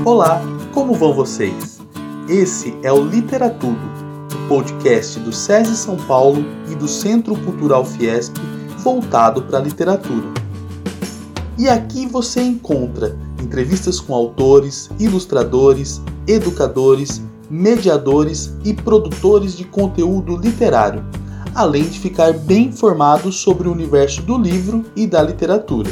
Olá, como vão vocês? Esse é o Literatudo, o podcast do SESI São Paulo e do Centro Cultural Fiesp voltado para a literatura. E aqui você encontra entrevistas com autores, ilustradores, educadores, mediadores e produtores de conteúdo literário, além de ficar bem informado sobre o universo do livro e da literatura.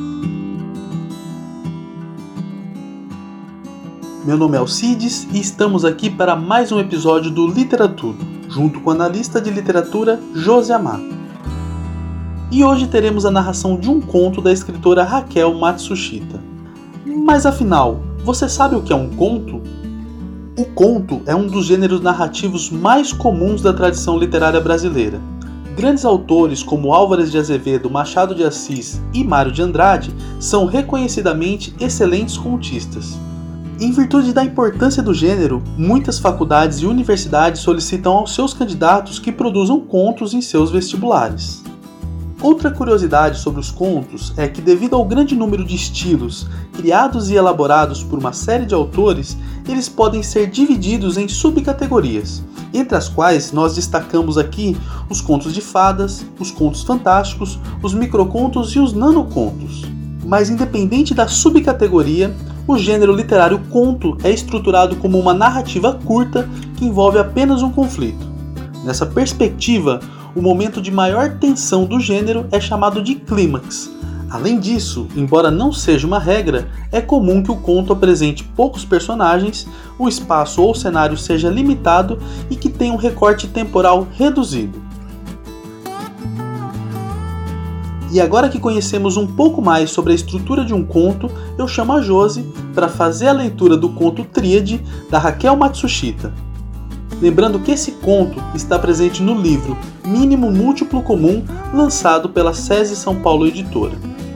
Meu nome é Alcides e estamos aqui para mais um episódio do Literatudo, junto com a analista de literatura Josi Amato. E hoje teremos a narração de um conto da escritora Raquel Matsushita. Mas afinal, você sabe o que é um conto? O conto é um dos gêneros narrativos mais comuns da tradição literária brasileira. Grandes autores como Álvares de Azevedo, Machado de Assis e Mário de Andrade são reconhecidamente excelentes contistas. Em virtude da importância do gênero, muitas faculdades e universidades solicitam aos seus candidatos que produzam contos em seus vestibulares. Outra curiosidade sobre os contos é que, devido ao grande número de estilos criados e elaborados por uma série de autores, eles podem ser divididos em subcategorias, entre as quais nós destacamos aqui os contos de fadas, os contos fantásticos, os microcontos e os nanocontos. Mas independente da subcategoria, o gênero literário conto é estruturado como uma narrativa curta que envolve apenas um conflito. Nessa perspectiva, o momento de maior tensão do gênero é chamado de clímax. Além disso, embora não seja uma regra, é comum que o conto apresente poucos personagens, o espaço ou cenário seja limitado e que tenha um recorte temporal reduzido. E agora que conhecemos um pouco mais sobre a estrutura de um conto, eu chamo a Josi para fazer a leitura do conto Tríade, da Raquel Matsushita. Lembrando que esse conto está presente no livro Mínimo Múltiplo Comum, lançado pela SESI São Paulo Editora.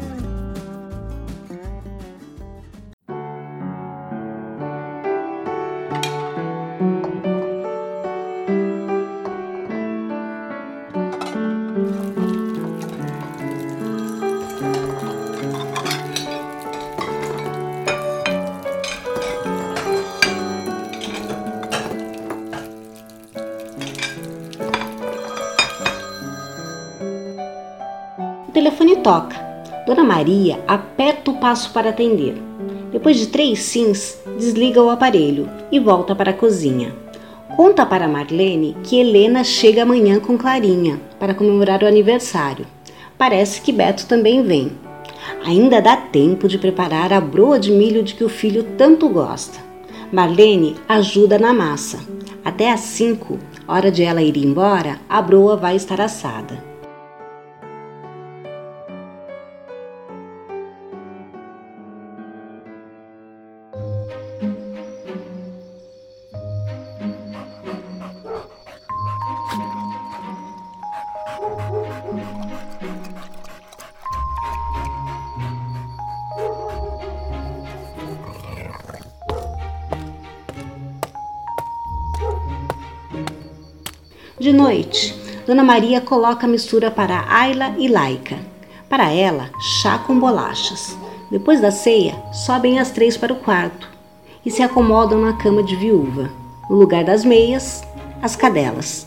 O telefone toca. Dona Maria aperta o passo para atender. Depois de 3 sims, desliga o aparelho e volta para a cozinha. Conta para Marlene que Helena chega amanhã com Clarinha para comemorar o aniversário. Parece que Beto também vem. Ainda dá tempo de preparar a broa de milho de que o filho tanto gosta. Marlene ajuda na massa. Até às 5, hora de ela ir embora, a broa vai estar assada. De noite, Dona Maria coloca a mistura para Ayla e Laika. Para ela, chá com bolachas. Depois da ceia, sobem as 3 para o quarto e se acomodam na cama de viúva. No lugar das meias, as cadelas.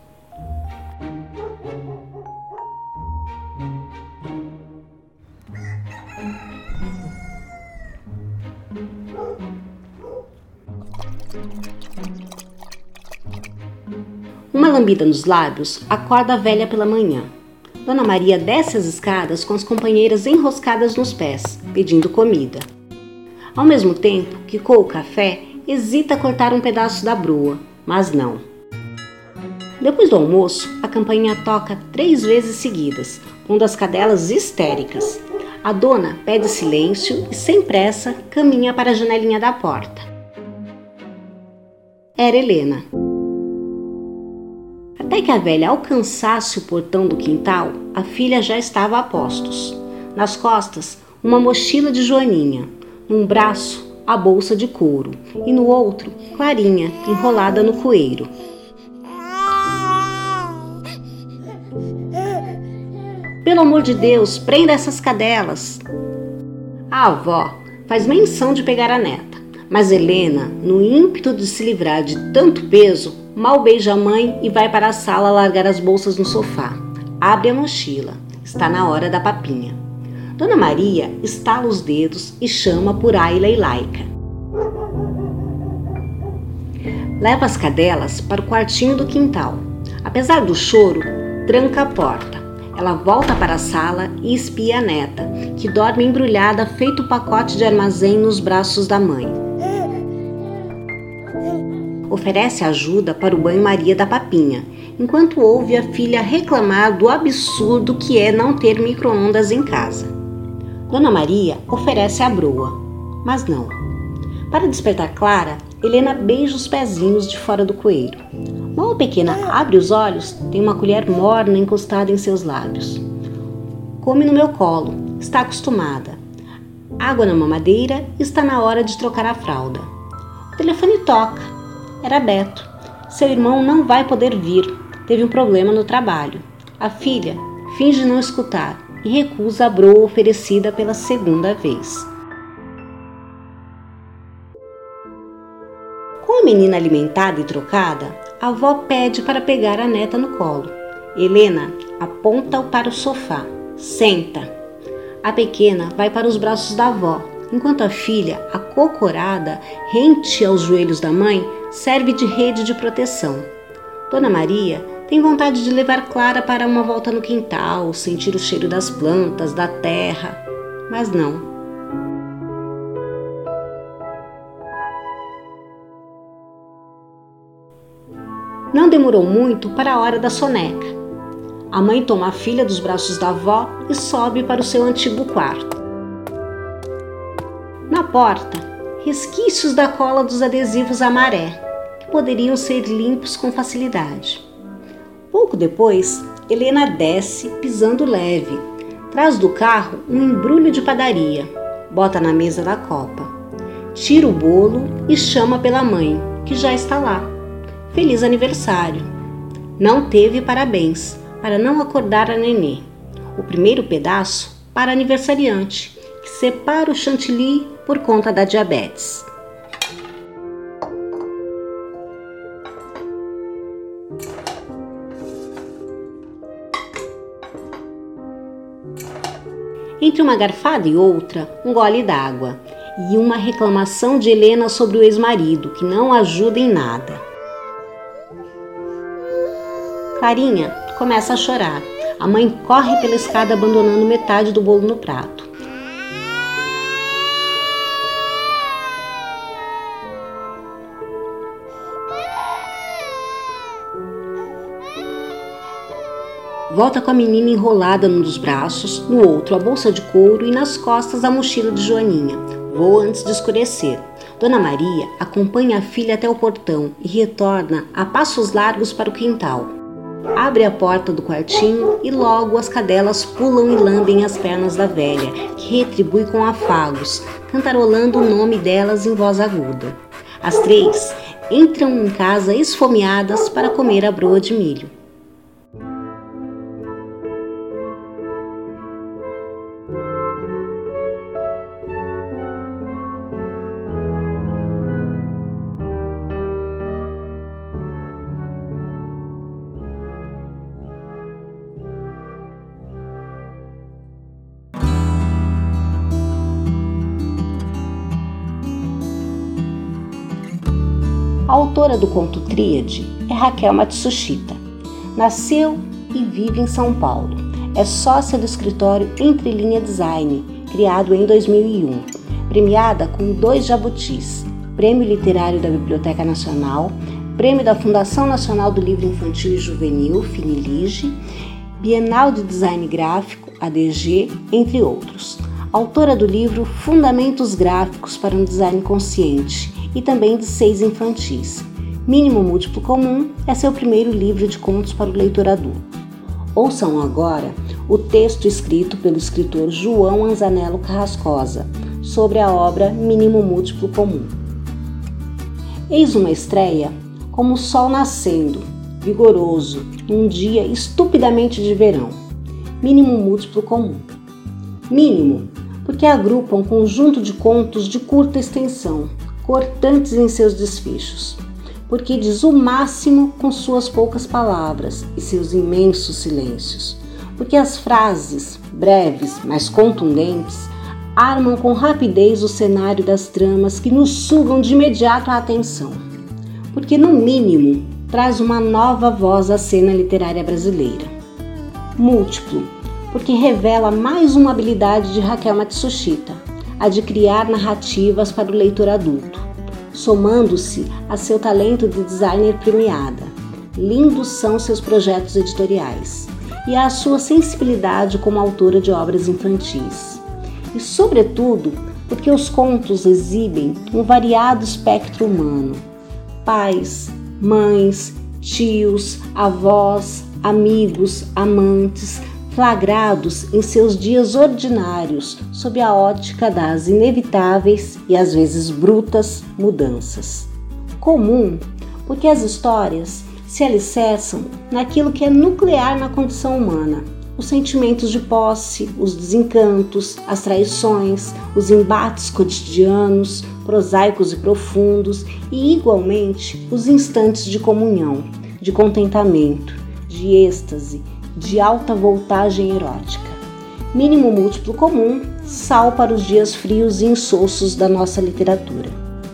Uma lambida nos lábios acorda a velha pela manhã. Dona Maria desce as escadas com as companheiras enroscadas nos pés, pedindo comida. Ao mesmo tempo que coa o café, hesita cortar um pedaço da broa, mas não. Depois do almoço, a campainha toca 3 vezes seguidas, pondo as cadelas histéricas. A dona pede silêncio e, sem pressa, caminha para a janelinha da porta. Era Helena. Até que a velha alcançasse o portão do quintal, a filha já estava a postos. Nas costas, uma mochila de joaninha. Num braço, a bolsa de couro. E no outro, Clarinha, enrolada no coeiro. Pelo amor de Deus, prenda essas cadelas. A avó faz menção de pegar a neta, Mas Helena, no ímpeto de se livrar de tanto peso, mal beija a mãe e vai para a sala largar as bolsas no sofá. Abre a mochila. Está na hora da papinha. Dona Maria estala os dedos e chama por Ayla e Laika. Leva as cadelas para o quartinho do quintal. Apesar do choro, tranca a porta. Ela volta para a sala e espia a neta, que dorme embrulhada feito pacote de armazém nos braços da mãe. Oferece ajuda para o banho-maria da papinha, enquanto ouve a filha reclamar do absurdo que é não ter micro-ondas em casa. Dona Maria oferece a broa, mas não. Para despertar Clara, Helena beija os pezinhos de fora do coeiro. Mal a pequena abre os olhos, tem uma colher morna encostada em seus lábios. Come no meu colo, está acostumada. Água na mamadeira, está na hora de trocar a fralda. O telefone toca. Era Beto. Seu irmão não vai poder vir. Teve um problema no trabalho. A filha finge não escutar e recusa a broa oferecida pela segunda vez. Com a menina alimentada e trocada, a avó pede para pegar a neta no colo. Helena aponta-o para o sofá. Senta. A pequena vai para os braços da avó, enquanto a filha, acocorada, rente aos joelhos da mãe, serve de rede de proteção. Dona Maria tem vontade de levar Clara para uma volta no quintal, sentir o cheiro das plantas, da terra, mas não. Não demorou muito para a hora da soneca. A mãe toma a filha dos braços da avó e sobe para o seu antigo quarto. Na porta, resquícios da cola dos adesivos à maré, que poderiam ser limpos com facilidade. Pouco depois, Helena desce, pisando leve. Traz do carro um embrulho de padaria. Bota na mesa da copa. Tira o bolo e chama pela mãe, que já está lá. Feliz aniversário. Não teve parabéns, para não acordar a nenê. O primeiro pedaço para aniversariante, que separa o chantilly por conta da diabetes. Entre uma garfada e outra, um gole d'água e uma reclamação de Helena sobre o ex-marido, que não ajuda em nada. Clarinha começa a chorar. A mãe corre pela escada abandonando metade do bolo no prato. Volta com a menina enrolada num dos braços, no outro a bolsa de couro e nas costas a mochila de Joaninha. Voa antes de escurecer. Dona Maria acompanha a filha até o portão e retorna a passos largos para o quintal. Abre a porta do quartinho e logo as cadelas pulam e lambem as pernas da velha, que retribui com afagos, cantarolando o nome delas em voz aguda. As três entram em casa esfomeadas para comer a broa de milho. A autora do conto Tríade é Raquel Matsushita. Nasceu e vive em São Paulo. É sócia do escritório Entre Linha Design, criado em 2001. Premiada com 2 jabutis, Prêmio Literário da Biblioteca Nacional, Prêmio da Fundação Nacional do Livro Infantil e Juvenil, Finilige, Bienal de Design Gráfico, ADG, entre outros. Autora do livro Fundamentos Gráficos para um Design Consciente, e também de 6 infantis. Mínimo Múltiplo Comum é seu primeiro livro de contos para o leitor adulto. Ouçam agora o texto escrito pelo escritor João Anzanello Carrascosa sobre a obra Mínimo Múltiplo Comum. Eis uma estreia como o sol nascendo, vigoroso, num dia estupidamente de verão. Mínimo Múltiplo Comum. Mínimo, porque agrupa um conjunto de contos de curta extensão, cortantes em seus desfechos, porque diz o máximo com suas poucas palavras e seus imensos silêncios, porque as frases, breves, mas contundentes, armam com rapidez o cenário das tramas que nos sugam de imediato a atenção, porque no mínimo traz uma nova voz à cena literária brasileira. Múltiplo, porque revela mais uma habilidade de Raquel Matsushita, a de criar narrativas para o leitor adulto, somando-se a seu talento de designer premiada. Lindos são seus projetos editoriais e a sua sensibilidade como autora de obras infantis. E, sobretudo, porque os contos exibem um variado espectro humano: pais, mães, tios, avós, amigos, amantes, flagrados em seus dias ordinários sob a ótica das inevitáveis e às vezes brutas mudanças. Comum, porque as histórias se alicerçam naquilo que é nuclear na condição humana: os sentimentos de posse, os desencantos, as traições, os embates cotidianos, prosaicos e profundos, e igualmente os instantes de comunhão, de contentamento, de êxtase, de alta voltagem erótica. Mínimo múltiplo comum, sal para os dias frios e insossos da nossa literatura.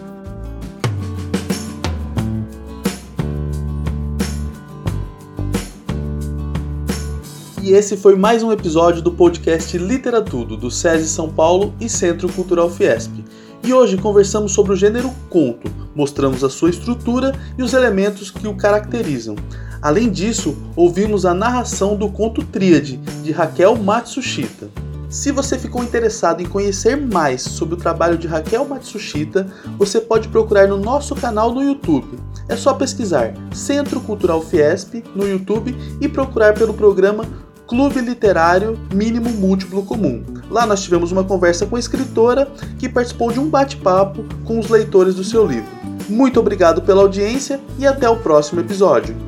E esse foi mais um episódio do podcast Literatudo, do SESI São Paulo e Centro Cultural Fiesp. E hoje conversamos sobre o gênero conto, mostramos a sua estrutura e os elementos que o caracterizam. Além disso, ouvimos a narração do conto Tríade, de Raquel Matsushita. Se você ficou interessado em conhecer mais sobre o trabalho de Raquel Matsushita, você pode procurar no nosso canal no YouTube. É só pesquisar Centro Cultural Fiesp no YouTube e procurar pelo programa Clube Literário Mínimo Múltiplo Comum. Lá nós tivemos uma conversa com a escritora que participou de um bate-papo com os leitores do seu livro. Muito obrigado pela audiência e até o próximo episódio.